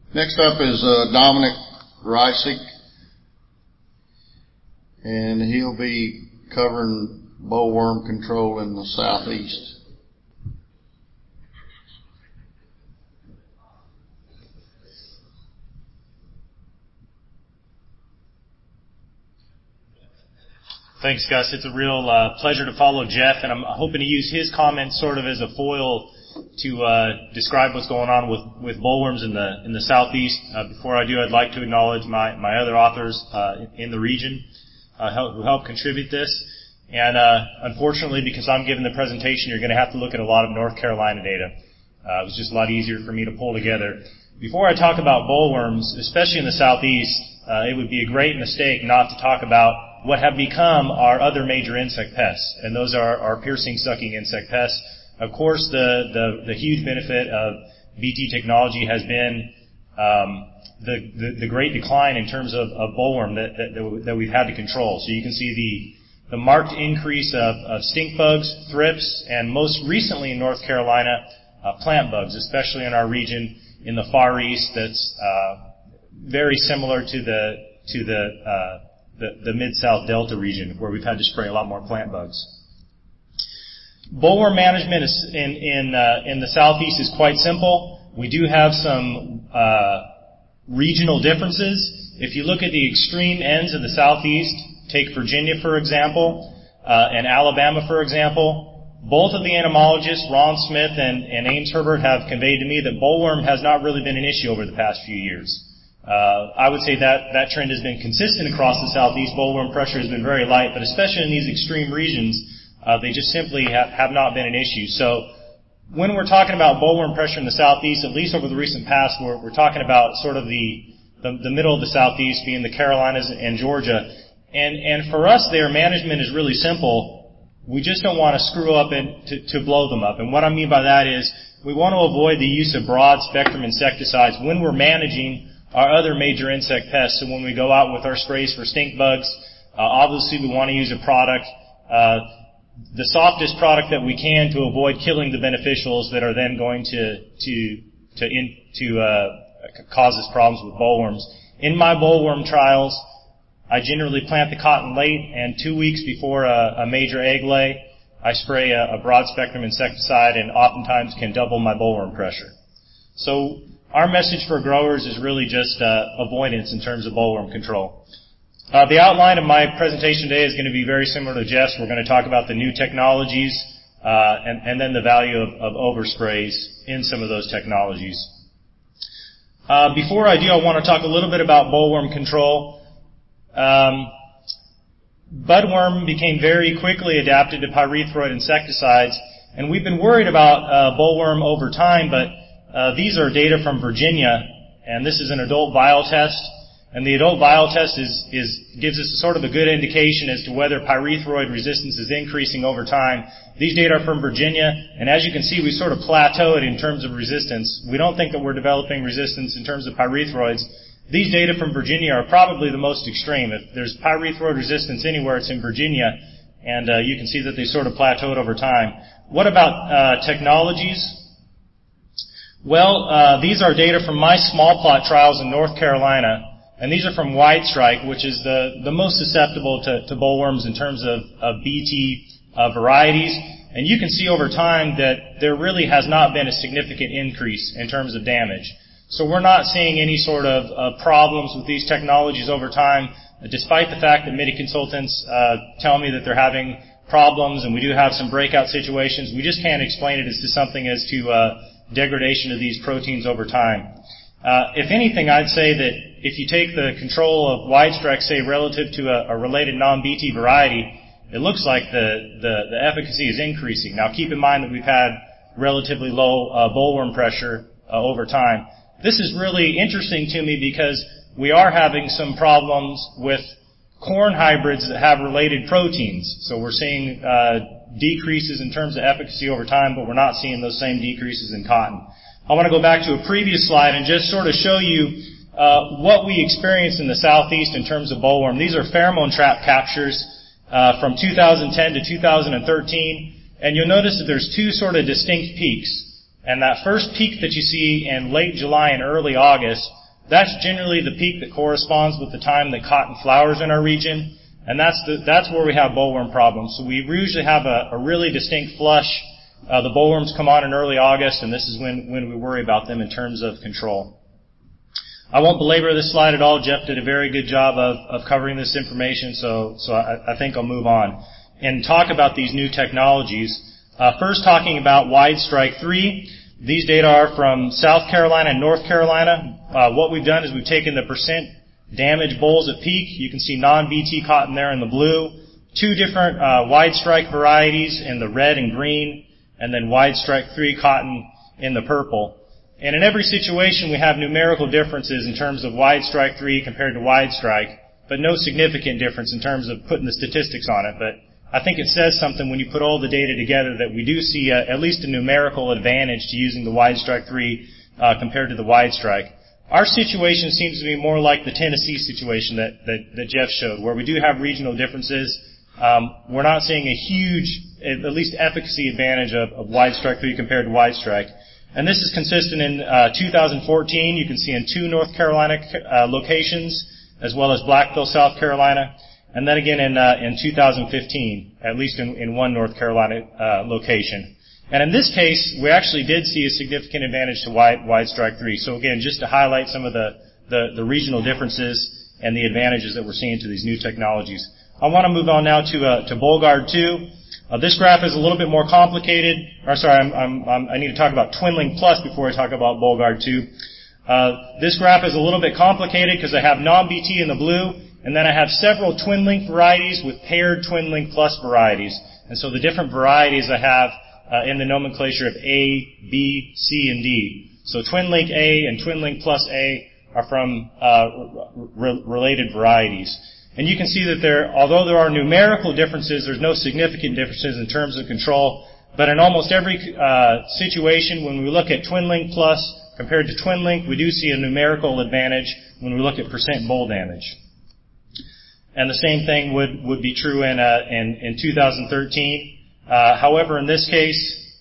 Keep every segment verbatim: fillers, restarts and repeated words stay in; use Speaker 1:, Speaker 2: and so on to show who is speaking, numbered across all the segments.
Speaker 1: Next up is uh, Dominic Reisig, and he'll be covering bollworm control in the southeast.
Speaker 2: Thanks, Gus. It's a real uh, pleasure to follow Jeff, and I'm hoping to use his comments sort of as a foil to uh, describe what's going on with, with bollworms in the in the southeast. Uh, before I do, I'd like to acknowledge my, my other authors uh, in the region uh, help, who helped contribute this. And uh, unfortunately, because I'm giving the presentation, you're going to have to look at a lot of North Carolina data. Uh, it was just a lot easier for me to pull together. Before I talk about bollworms, especially in the southeast, uh, it would be a great mistake not to talk about what have become our other major insect pests, and those are our piercing sucking insect pests. Of course, the, the, the huge benefit of B T technology has been um, the, the, the great decline in terms of, of bollworm that, that, that we've had to control. So you can see the, the marked increase of, of stink bugs, thrips, and most recently in North Carolina, uh, plant bugs, especially in our region in the Far East. That's uh, very similar to the to the uh, the, the Mid-South Delta region, where we've had to spray a lot more plant bugs. Bollworm management is in in uh, in the southeast is quite simple. We do have some uh, regional differences. If you look at the extreme ends of the southeast, take Virginia for example, uh, and Alabama for example. Both of the entomologists, Ron Smith and, and Ames Herbert, have conveyed to me that bollworm has not really been an issue over the past few years. Uh, I would say that that trend has been consistent across the southeast. Bollworm pressure has been very light, but especially in these extreme regions, uh, they just simply have, have not been an issue. So when we're talking about bollworm pressure in the southeast, at least over the recent past, we're, we're talking about sort of the, the the middle of the southeast, being the Carolinas and Georgia. And and for us there, management is really simple. We just don't want to screw up and to, to blow them up. And what I mean by that is we want to avoid the use of broad spectrum insecticides when we're managing our other major insect pests. So when we go out with our sprays for stink bugs, uh, obviously we want to use a product, uh, the softest product that we can to avoid killing the beneficials that are then going to to to in, to uh, cause us problems with bollworms. In my bollworm trials, I generally plant the cotton late, and two weeks before a, a major egg lay, I spray a, a broad spectrum insecticide, and oftentimes can double my bollworm pressure. So our message for growers is really just uh, avoidance in terms of bollworm control. Uh, the outline of my presentation today is going to be very similar to Jeff's. We're going to talk about the new technologies uh, and, and then the value of, of oversprays in some of those technologies. Uh, before I do, I want to talk a little bit about bollworm control. Um, budworm became very quickly adapted to pyrethroid insecticides, and we've been worried about uh, bollworm over time, but Uh, these are data from Virginia, and this is an adult vial test. And the adult vial test is, is gives us a sort of a good indication as to whether pyrethroid resistance is increasing over time. These data are from Virginia, and as you can see, we sort of plateaued in terms of resistance. We don't think that we're developing resistance in terms of pyrethroids. These data from Virginia are probably the most extreme. If there's pyrethroid resistance anywhere, it's in Virginia, and uh, you can see that they sort of plateaued over time. What about uh, technologies? Well, uh, these are data from my small plot trials in North Carolina, and these are from White Strike, which is the, the most susceptible to, to bollworms in terms of, of B T uh, varieties. And you can see over time that there really has not been a significant increase in terms of damage. So we're not seeing any sort of uh, problems with these technologies over time, despite the fact that many consultants uh, tell me that they're having problems, and we do have some breakout situations. We just can't explain it as to something as to uh, degradation of these proteins over time. Uh, if anything, I'd say that if you take the control of White Strike, say, relative to a, a related non-B T variety, it looks like the, the, the efficacy is increasing. Now, keep in mind that we've had relatively low uh, bollworm pressure uh, over time. This is really interesting to me because we are having some problems with corn hybrids that have related proteins. So we're seeing uh, decreases in terms of efficacy over time, but we're not seeing those same decreases in cotton. I want to go back to a previous slide and just sort of show you uh, what we experienced in the southeast in terms of bollworm. These are pheromone trap captures uh, from two thousand ten to two thousand thirteen, and you'll notice that there's two sort of distinct peaks. And that first peak that you see in late July and early August, that's generally the peak that corresponds with the time that cotton flowers in our region. And that's the, that's where we have bollworm problems. So we usually have a, a really distinct flush. Uh, the bollworms come on in early August, and this is when, when we worry about them in terms of control. I won't belabor this slide at all. Jeff did a very good job of, of covering this information, so, so I, I think I'll move on and talk about these new technologies. Uh, first, talking about Wide Strike three. These data are from South Carolina and North Carolina. Uh, what we've done is we've taken the percent damaged bolls at peak. You can see non-B T cotton there in the blue. Two different uh, Wide Strike varieties in the red and green, and then Wide Strike three cotton in the purple. And in every situation, we have numerical differences in terms of Wide Strike three compared to Wide Strike, but no significant difference in terms of putting the statistics on it. But I think it says something when you put all the data together that we do see a, at least a numerical advantage to using the Wide Strike three uh, compared to the Wide Strike. Our situation seems to be more like the Tennessee situation that, that, that Jeff showed, where we do have regional differences. Um, we're not seeing a huge, at least efficacy advantage of, of Wide Strike three compared to Wide Strike. And this is consistent in uh, two thousand fourteen. You can see in two North Carolina uh, locations, as well as Blackville, South Carolina, and then again in uh, in two thousand fifteen, at least in, in one North Carolina uh, location. And in this case, we actually did see a significant advantage to Wide, Wide Strike three. So again, just to highlight some of the, the, the regional differences and the advantages that we're seeing to these new technologies. I want to move on now to uh, to Bollgard two. Uh, this graph is a little bit more complicated. Or sorry, I'm, I'm, I'm, I need to talk about TwinLink Plus before I talk about Bollgard two. Uh, this graph is a little bit complicated because I have non-B T in the blue, and then I have several TwinLink varieties with paired TwinLink Plus varieties. And so the different varieties I have uh, in the nomenclature of A, B, C, and D. So TwinLink A and TwinLink Plus A are from uh, re- related varieties. And you can see that there, although there are numerical differences, there's no significant differences in terms of control. But in almost every uh, situation, when we look at TwinLink Plus compared to TwinLink, we do see a numerical advantage when we look at percent boll damage. And the same thing would, would be true in, uh, in, in two thousand thirteen. Uh, however, in this case,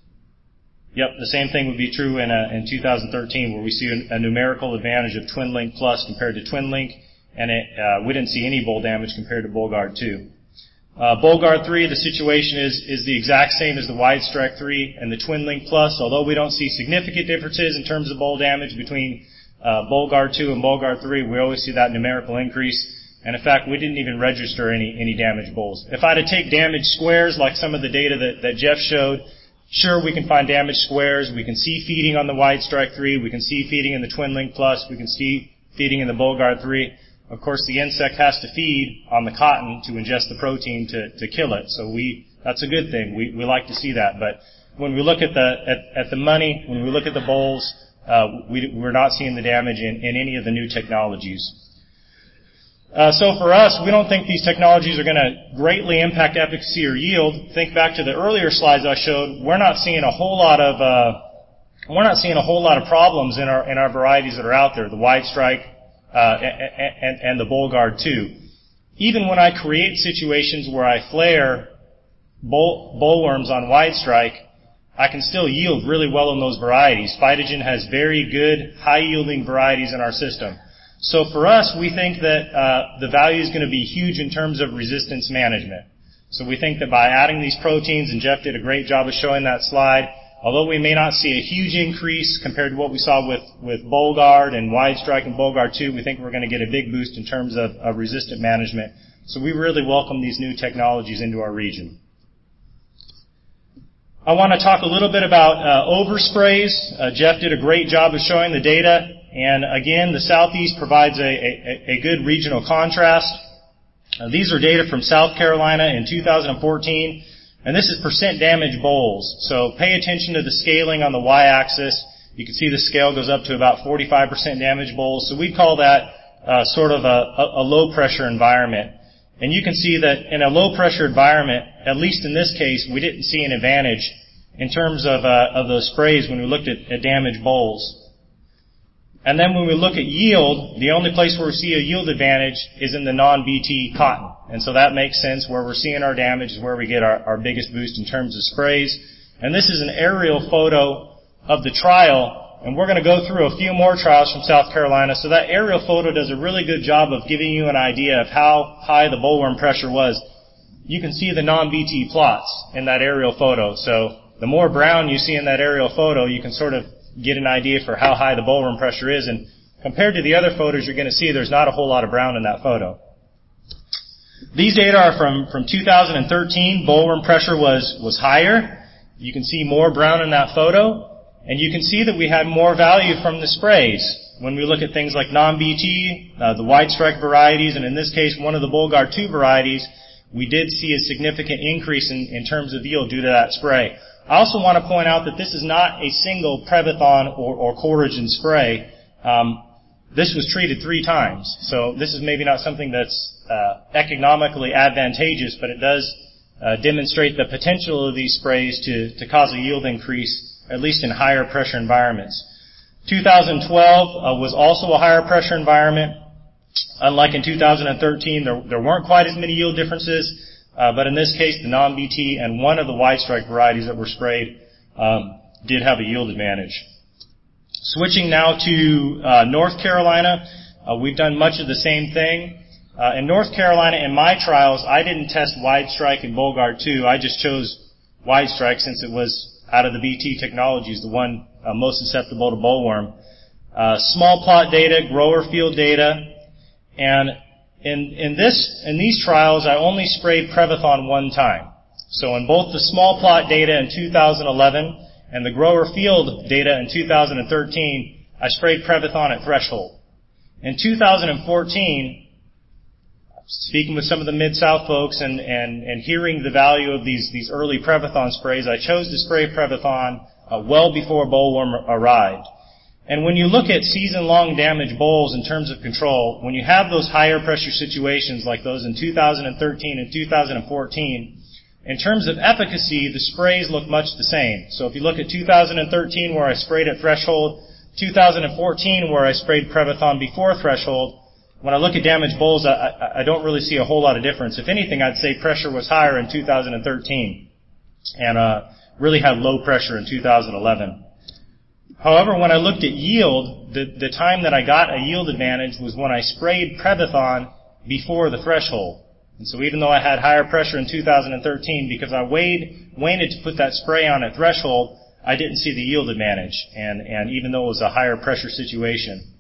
Speaker 2: yep, the same thing would be true in, uh, in two thousand thirteen, where we see a, a numerical advantage of TwinLink Plus compared to TwinLink. And it, uh, we didn't see any boll damage compared to Bollgard two. Uh, Bollgard three, the situation is, is the exact same as the Wide Strike three and the TwinLink Plus. Although we don't see significant differences in terms of boll damage between uh, Bollgard two and Bollgard three, we always see that numerical increase. And in fact, we didn't even register any, any damaged bolls. If I had to take damaged squares, like some of the data that, that Jeff showed, sure, we can find damaged squares. We can see feeding on the Wide Strike three. We can see feeding in the TwinLink Plus. We can see feeding in the Bollgard three. Of course, the insect has to feed on the cotton to ingest the protein to, to kill it. So we, that's a good thing. We, we like to see that. But when we look at the, at, at the money, when we look at the bolls, uh, we, we're not seeing the damage in, in any of the new technologies. Uh, so for us, we don't think these technologies are going to greatly impact efficacy or yield. Think back to the earlier slides I showed. We're not seeing a whole lot of, uh, we're not seeing a whole lot of problems in our, in our varieties that are out there. The Wide Strike, Uh, and, and, and the Bollgard two. Even when I create situations where I flare bull, bullworms on Wide Strike, I can still yield really well in those varieties. Phytogen has very good, high-yielding varieties in our system. So for us, we think that uh, the value is going to be huge in terms of resistance management. So we think that by adding these proteins, and Jeff did a great job of showing that slide, although we may not see a huge increase compared to what we saw with, with Bollgard and Wide Strike and Bollgard two, we think we're going to get a big boost in terms of, of resistant management. So we really welcome these new technologies into our region. I want to talk a little bit about uh, oversprays. Uh, Jeff did a great job of showing the data. And again, the Southeast provides a, a, a good regional contrast. Uh, these are data from South Carolina in two thousand fourteen. And this is percent damage bolls. So pay attention to the scaling on the y-axis. You can see the scale goes up to about forty-five percent damage bolls. So we call that uh, sort of a, a low-pressure environment. And you can see that in a low-pressure environment, at least in this case, we didn't see an advantage in terms of, uh, of those sprays when we looked at, at damaged bolls. And then when we look at yield, the only place where we see a yield advantage is in the non-B T cotton. And so that makes sense. Where we're seeing our damage is where we get our, our biggest boost in terms of sprays. And this is an aerial photo of the trial, and we're going to go through a few more trials from South Carolina. So that aerial photo does a really good job of giving you an idea of how high the bollworm pressure was. You can see the non-B T plots in that aerial photo. So the more brown you see in that aerial photo, you can sort of get an idea for how high the bollworm pressure is. And compared to the other photos, you're going to see there's not a whole lot of brown in that photo. These data are from, from two thousand thirteen. Bollworm pressure was, was higher. You can see more brown in that photo. And you can see that we had more value from the sprays. When we look at things like non-B T, uh, the wide strike varieties, and in this case, one of the Bollgard two varieties, we did see a significant increase in, in terms of yield due to that spray. I also want to point out that this is not a single Previthon or, or Coragen spray. Um, this was treated three times. So this is maybe not something that's uh, economically advantageous, but it does uh, demonstrate the potential of these sprays to, to cause a yield increase, at least in higher pressure environments. two thousand twelve uh, was also a higher pressure environment. Unlike in two thousand thirteen, there, there weren't quite as many yield differences, uh, but in this case, the non-B T and one of the wide strike varieties that were sprayed um, did have a yield advantage. Switching now to uh, North Carolina, uh, we've done much of the same thing. Uh, in North Carolina, in my trials, I didn't test wide strike and Bollgard two. I just chose wide strike since it was, out of the B T technologies, the one uh, most susceptible to bollworm. Uh, small plot data, grower field data, and in, in this, in these trials, I only sprayed Previthon one time. So in both the small plot data in two thousand eleven and the grower field data in two thousand thirteen, I sprayed Previthon at threshold. In two thousand fourteen, speaking with some of the Mid-South folks and, and, and hearing the value of these, these early Previthon sprays, I chose to spray Previthon uh, well before bollworm arrived. And when you look at season-long damage bolls in terms of control, when you have those higher pressure situations like those in two thousand thirteen and two thousand fourteen, in terms of efficacy, the sprays look much the same. So if you look at two thousand thirteen where I sprayed at threshold, two thousand fourteen where I sprayed Previthon before threshold, when I look at damaged bolls, I, I, I don't really see a whole lot of difference. If anything, I'd say pressure was higher in two thousand thirteen and uh, really had low pressure in two thousand eleven. However, when I looked at yield, the, the time that I got a yield advantage was when I sprayed Previthon before the threshold. And so even though I had higher pressure in two thousand thirteen, because I weighed, waited to put that spray on at threshold, I didn't see the yield advantage, and, and even though it was a higher pressure situation.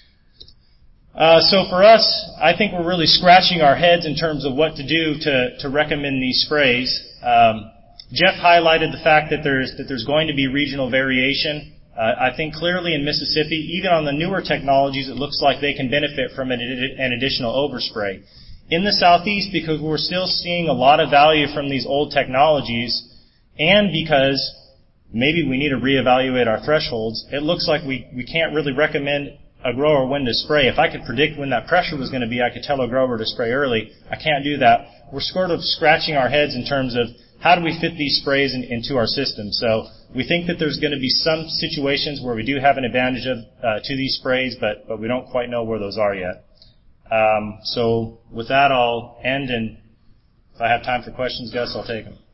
Speaker 2: Uh, so for us, I think we're really scratching our heads in terms of what to do to, to recommend these sprays. Um, Jeff highlighted the fact that there's, that there's going to be regional variation. Uh, I think clearly in Mississippi, even on the newer technologies, it looks like they can benefit from an, an additional overspray. In the Southeast, because we're still seeing a lot of value from these old technologies, and because maybe we need to reevaluate our thresholds, it looks like we, we can't really recommend a grower when to spray. If I could predict when that pressure was going to be, I could tell a grower to spray early. I can't do that. We're sort of scratching our heads in terms of how do we fit these sprays in, into our system. So we think that there's going to be some situations where we do have an advantage of, uh, to these sprays, but, but we don't quite know where those are yet. Um, so with that, I'll end, and if I have time for questions, Gus, I'll take them.